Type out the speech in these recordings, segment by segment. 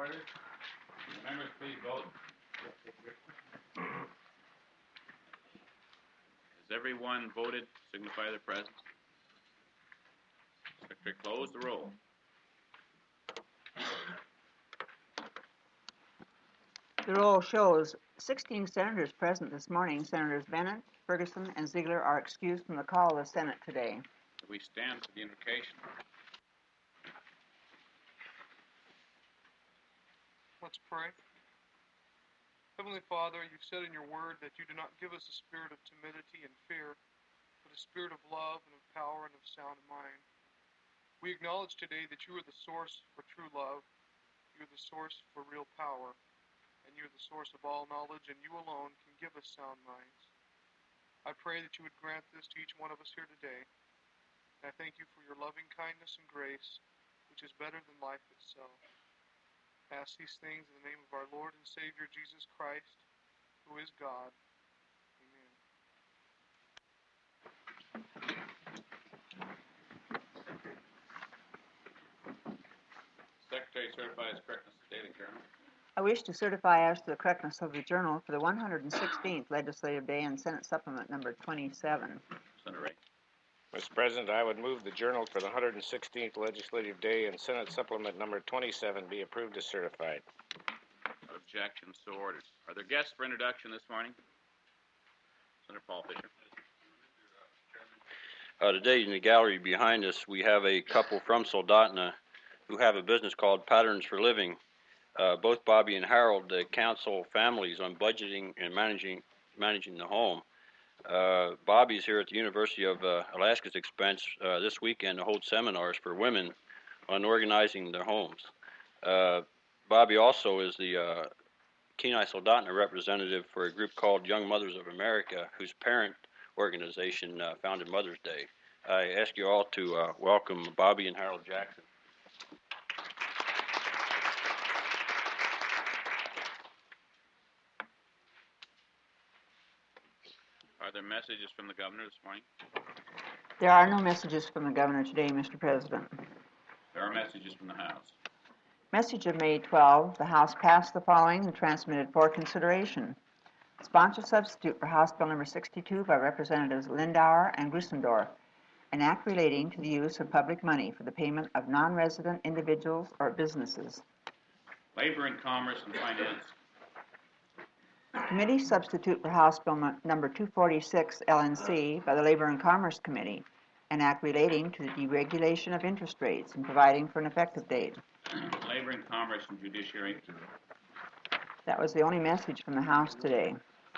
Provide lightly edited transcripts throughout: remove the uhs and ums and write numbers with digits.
order. Members, please vote. Has everyone voted? Signify their presence. Secretary, close the roll. The roll shows 16 senators present this morning. Senators Bennett, Ferguson, and Ziegler are excused from the call of the Senate today. We stand for the invocation. Let's pray. Heavenly Father, you've said in your word that you do not give us a spirit of timidity and fear, but a spirit of love and of power and of sound mind. We acknowledge today that you are the source for true love, you are the source for real power, and you are the source of all knowledge, and you alone can give us sound minds. I pray that you would grant this to each one of us here today, and I thank you for your loving kindness and grace, which is better than life itself. I ask these things in the name of our Lord and Savior, Jesus Christ, who is God. Amen. Secretary certifies correctness of the Daily Journal. I wish to certify as to the correctness of the journal for the 116th Legislative Day and Senate Supplement number 27. Senator Ray. Mr. President, I would move the journal for the 116th Legislative Day and Senate Supplement number 27 be approved as certified. Objection, so ordered. Are there guests for introduction this morning? Senator Paul Fisher. Today in the gallery behind us, we have a couple from Soldotna who have a business called Patterns for Living. Both Bobby and Harold counsel families on budgeting and managing the home. Bobby's here at the University of Alaska's expense this weekend to hold seminars for women on organizing their homes. Bobby also is the Kenai Soldotna representative for a group called Young Mothers of America, whose parent organization founded Mother's Day. I ask you all to welcome Bobby and Harold Jackson. Are there messages from the governor this morning? There are no messages from the governor today, Mr. President. There are messages from the House. Message of May 12, the House passed the following and transmitted for consideration. Sponsor substitute for House Bill number 62 by Representatives Lindauer and Grissendorf, an act relating to the use of public money for the payment of non-resident individuals or businesses. Labor and Commerce and Finance. Committee substitute for House Bill number 246 LNC by the Labor and Commerce Committee, an act relating to the deregulation of interest rates and providing for an effective date. Labor and Commerce and Judiciary. That was the only message from the House today.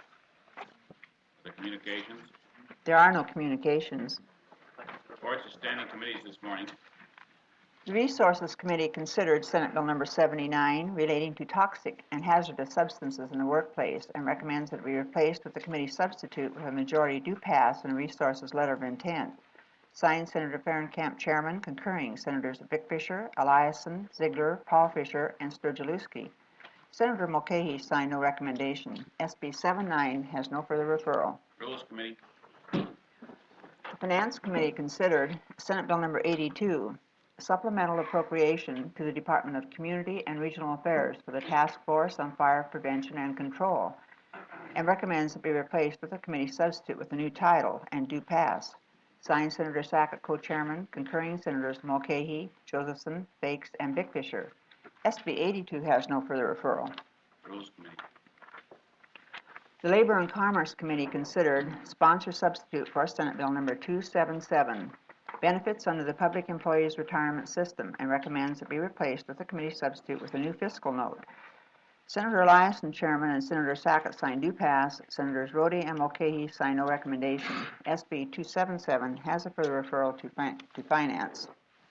The communications. There are no communications. Reports of standing committees this morning. The Resources Committee considered Senate Bill number 79 relating to toxic and hazardous substances in the workplace and recommends that it be replaced with the committee substitute with a majority do pass and a Resources letter of intent. Signed, Senator Fahrenkamp, Chairman, concurring Senators Vic Fisher, Eliason, Ziegler, Paul Fisher, and Sturgielewski. Senator Mulcahy signed no recommendation. SB 79 has no further referral. Rules Committee. The Finance Committee considered Senate Bill number 82, supplemental appropriation to the Department of Community and Regional Affairs for the Task Force on Fire Prevention and Control, and recommends it be replaced with a committee substitute with a new title and do pass. Signed, Senator Sackett, co-chairman, concurring Senators Mulcahy, Josephson, Fakes, and Vic Fisher. SB 82 has no further referral. Rules Committee. The Labor and Commerce Committee considered sponsor substitute for Senate Bill number 277, benefits under the Public Employees Retirement System, and recommends it be replaced with a committee substitute with a new fiscal note. Senator Eliason, Chairman, and Senator Sackett signed do pass. Senators Rhodey and Mulcahy signed no recommendation. SB 277 has a further referral to Finance.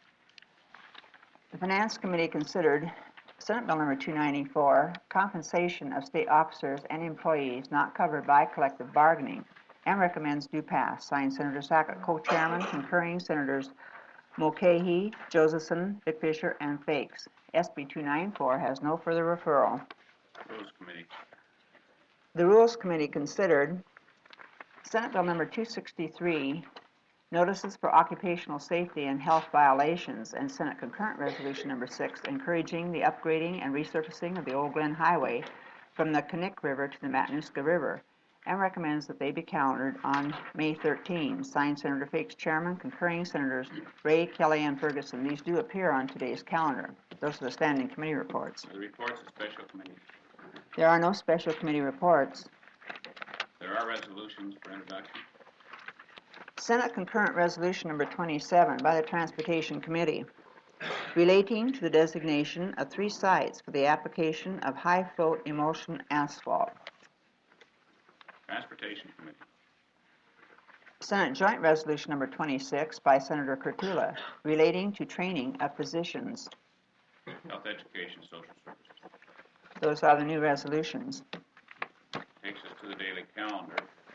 The Finance Committee considered Senate Bill number 294, compensation of state officers and employees not covered by collective bargaining, and recommends do pass. Signed, Senator Sackett, co-chairman, concurring Senators Mulcahy, Josephson, Vic Fisher, and Fakes. SB 294 has no further referral. Rules Committee. The Rules Committee considered Senate Bill number 263, notices for occupational safety and health violations, and Senate Concurrent Resolution Number 6, encouraging the upgrading and resurfacing of the Old Glen Highway from the Knik River to the Matanuska River, and recommends that they be calendared on May 13. Signed, Senator Fakes, Chairman, concurring Senators Ray, Kelly, and Ferguson. These do appear on today's calendar. Those are the standing committee reports. The reports of special committee. There are no special committee reports. There are resolutions for introduction. Senate Concurrent Resolution Number 27 by the Transportation Committee, relating to the designation of 3 sites for the application of high-float emulsion asphalt. Transportation committee. Senate Joint Resolution Number 26 by Senator Kurtula, relating to training of physicians. Health education, social services. Those are the new resolutions. Takes us to the daily calendar.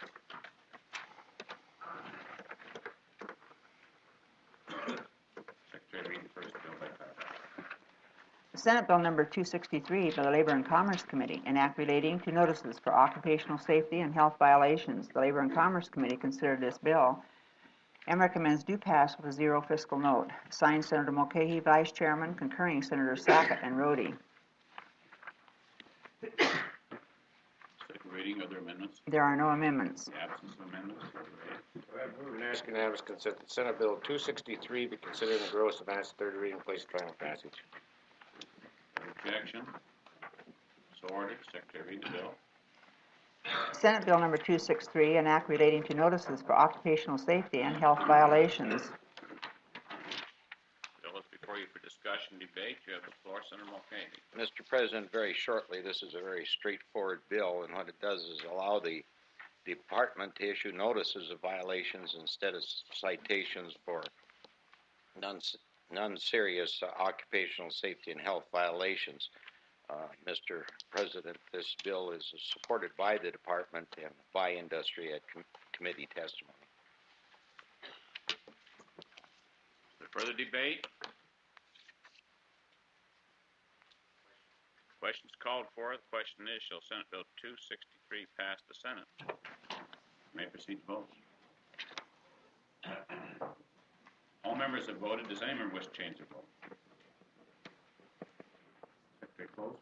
Secretary, read the first bill by title. Senate Bill Number 263 by the Labor and Commerce Committee, an act relating to notices for occupational safety and health violations. The Labor and Commerce Committee considered this bill and recommends do pass with a 0 fiscal note. Signed, Senator Mulcahy, Vice Chairman, concurring Senators Sackett and Rhodey. Second reading, other amendments. There are no amendments. The absence of amendments. I move and ask unanimous consent that Senate Bill 263 be considered in gross advance third reading and place final passage. Objection. So ordered. Secretary, read the bill. Senate Bill Number 263, an act relating to notices for occupational safety and health violations. Bill is before you for discussion, debate. You have the floor, Senator Mulcahy. Mr. President, very shortly, this is a very straightforward bill, and what it does is allow the department to issue notices of violations instead of citations for non-serious occupational safety and health violations. Mr. President, this bill is supported by the department and by industry at committee testimony. Is there further debate? Questions called for. The question is, shall Senate Bill 263 pass the Senate? You may proceed to vote. All members have voted. Does any member wish to change their vote? Secretary, close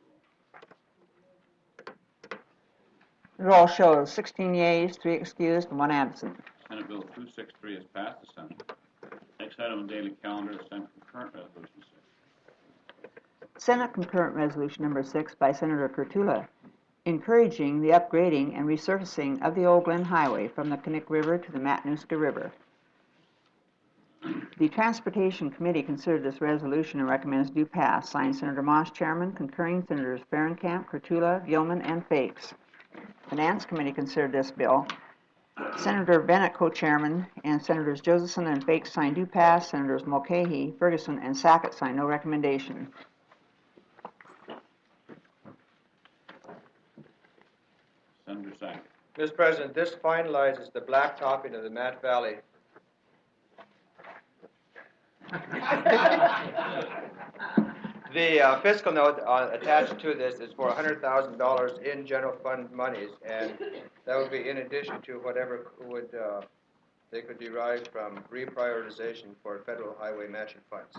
the roll. The roll shows 16 yeas, 3 excused, and 1 absent. Senate Bill 263 has passed the Senate. Next item on the daily calendar is Senate Concurrent Resolution 6. Senate Concurrent Resolution Number 6 by Senator Kurtula, encouraging the upgrading and resurfacing of the Old Glen Highway from the Knik River to the Matanuska River. The Transportation Committee considered this resolution and recommends do pass. Signed, Senator Moss, Chairman, concurring Senators Fahrenkamp, Kurtula, Gilman, and Fakes. Finance Committee considered this bill. Senator Bennett, co-chairman, and Senators Josephson and Fakes signed do pass. Senators Mulcahy, Ferguson, and Sackett signed no recommendation. Senator Sackett. Mr. President, this finalizes the blacktopping of the Mat Valley. The fiscal note attached to this is for $100,000 in general fund monies, and that would be in addition to whatever they could derive from reprioritization for federal highway matching funds.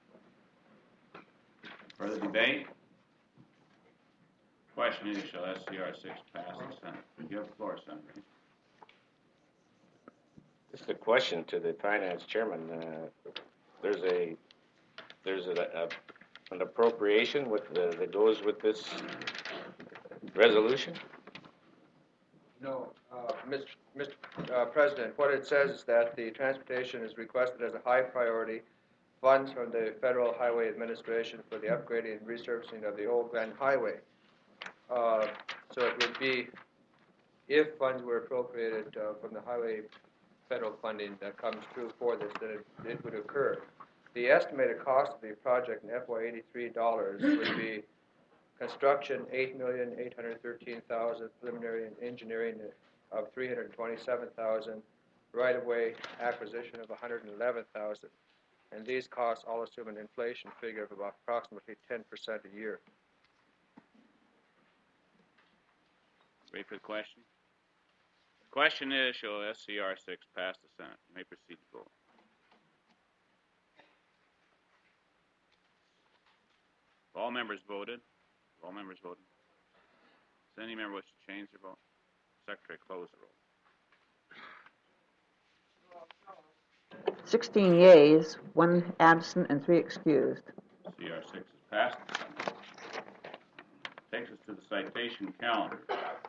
Further debate? Question is, shall SCR 6 pass the Senate? You have the floor, Senator. This is a question to the finance chairman. There's an appropriation that goes with this resolution? No, Mr. President, what it says is that the transportation is requested as a high priority funds from the Federal Highway Administration for the upgrading and resurfacing of the Old Glen Highway. So it would be, if funds were appropriated from the highway federal funding that comes through for this, that it would occur. The estimated cost of the project in FY83 dollars would be construction $8,813,000, preliminary and engineering of $327,000, right-of-way acquisition of $111,000, and these costs all assume an inflation figure of about approximately 10% a year. Ready for the question? Question is, shall SCR 6 pass the Senate? You may proceed to vote. All members voted. All members voted. Does any member wish to change their vote? Secretary, close the roll. 16 yeas, 1 absent, and 3 excused. CR 6 is passed. Takes us to the citation calendar.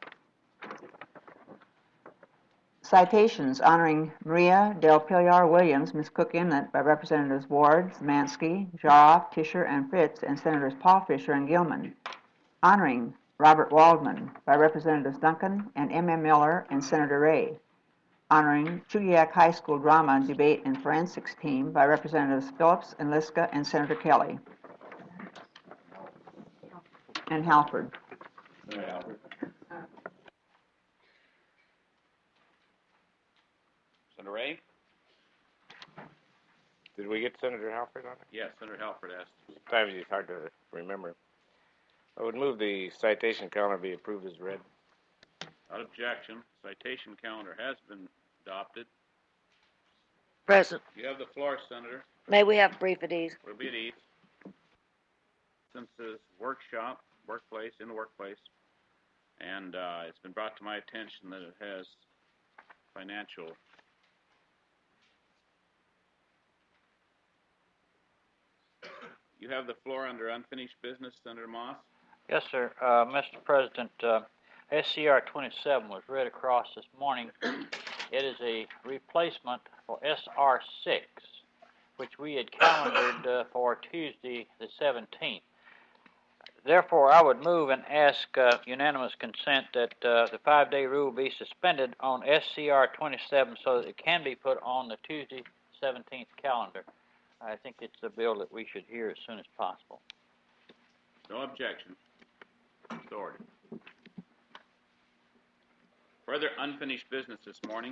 Citations honoring Maria Del Pilar Williams, Miss Cook Inlet, by Representatives Ward, Zemansky, Jaroff, Tischer, and Fritz, and Senators Paul Fisher and Gilman. Honoring Robert Waldman, by Representatives Duncan and M.M. Miller and Senator Ray. Honoring Chugiak High School Drama, Debate, and Forensics Team, by Representatives Phillips and Liska and Senator Kelly. And Halford. Senator Ray? Did we get Senator Halford on it? Yes, Senator Halford asked. Sometimes it's hard to remember. I would move the citation calendar be approved as read. Without objection, citation calendar has been adopted. Present. You have the floor, Senator. May we have brief at ease? We'll be at ease. Since this workshop, in the workplace, and it's been brought to my attention that it has financial. You have the floor under unfinished business, Senator Moss. Yes, sir. Mr. President, SCR 27 was read across this morning. It is a replacement for SR 6, which we had calendared for Tuesday the 17th. Therefore, I would move and ask unanimous consent that the 5-day rule be suspended on SCR 27 so that it can be put on the Tuesday 17th calendar. I think it's a bill that we should hear as soon as possible. No objection. It's ordered. Further unfinished business this morning.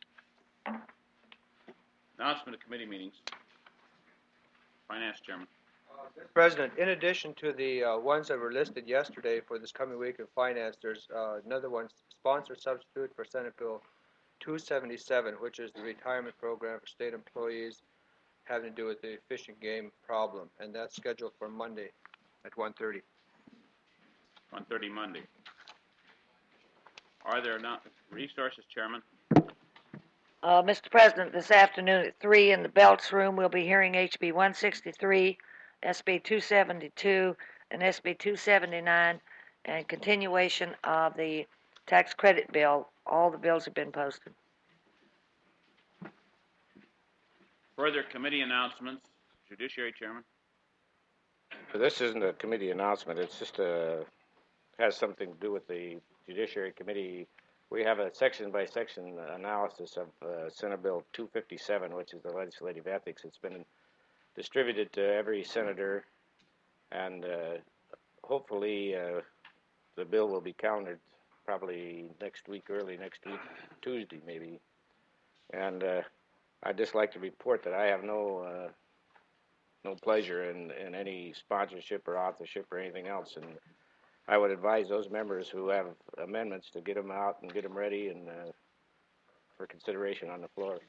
Announcement of committee meetings. Finance Chairman. Mr. President, in addition to the ones that were listed yesterday for this coming week in Finance, there's another one, sponsor substitute for Senate Bill 277, which is the retirement program for state employees having to do with the fish and game problem, and that's scheduled for Monday at 1:30. 1:30 Monday. Are there not resources, Chairman? Mr. President, this afternoon at 3 in the Belts Room, we'll be hearing HB 163, SB 272, and SB 279, and continuation of the tax credit bill. All the bills have been posted. Further committee announcements. Judiciary Chairman. This isn't a committee announcement. It's just has something to do with the Judiciary Committee. We have a section-by-section analysis of Senate Bill 257, which is the legislative ethics. It's been distributed to every senator, and hopefully the bill will be countered probably next week, early next week, Tuesday maybe. And I'd just like to report that I have no pleasure in any sponsorship or authorship or anything else, and I would advise those members who have amendments to get them out and get them ready and for consideration on the floor.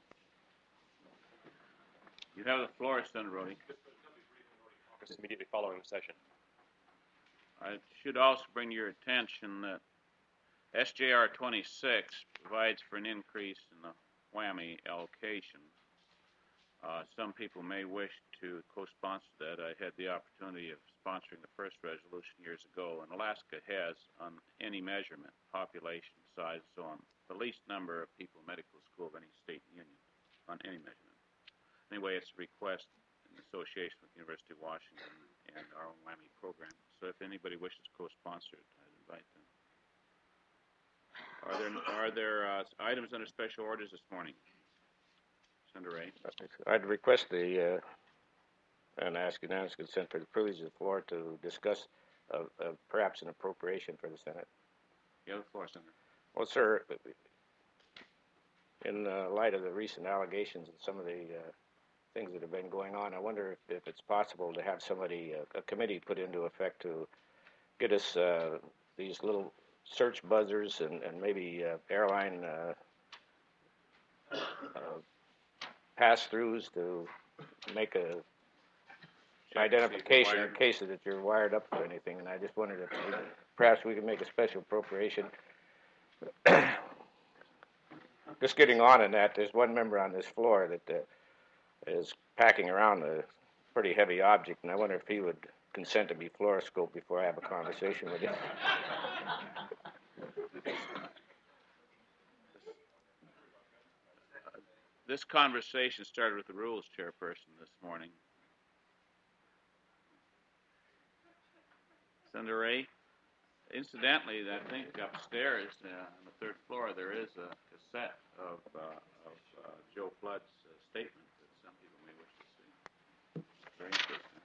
You have the floor, Senator Rhodey. Immediately following the session. I should also bring to your attention that SJR 26 provides for an increase in the WWAMI allocation. Some people may wish to co-sponsor that. I had the opportunity of sponsoring the first resolution years ago, and Alaska has, on any measurement, population, size, so on, the least number of people in medical school of any state union on any measurement. Anyway, it's a request in association with the University of Washington and our own WWAMI program. So if anybody wishes to co-sponsor it, I'd invite them. Are there items under special orders this morning? Senator Ray. I'd request and ask unanimous consent for the privilege of the floor to discuss perhaps an appropriation for the Senate. You have the floor, Senator. Well, sir, in light of the recent allegations and some of the things that have been going on, I wonder if it's possible to have somebody, a committee put into effect to get us these little search buzzers and maybe airline pass-throughs to make a identification in case that you're wired up for anything. And I just wondered if perhaps we could make a special appropriation. Just getting on in that, there's one member on this floor that is packing around a pretty heavy object, and I wonder if he would consent to be fluoroscoped before I have a conversation with him. This conversation started with the rules chairperson this morning. Senator Ray, incidentally, I think upstairs on the third floor there is a cassette of Joe Flood's statement that some people may wish to see. Very interesting.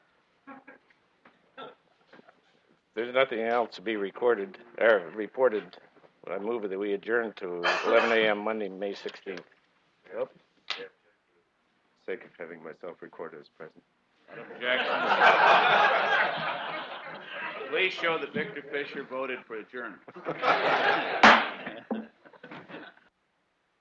There's nothing else to be reported. I move that we adjourn to 11 a.m. Monday, May 16th. Yep. Sake of having myself recorded as present. Objection. Please show that Victor Fisher voted for adjournment.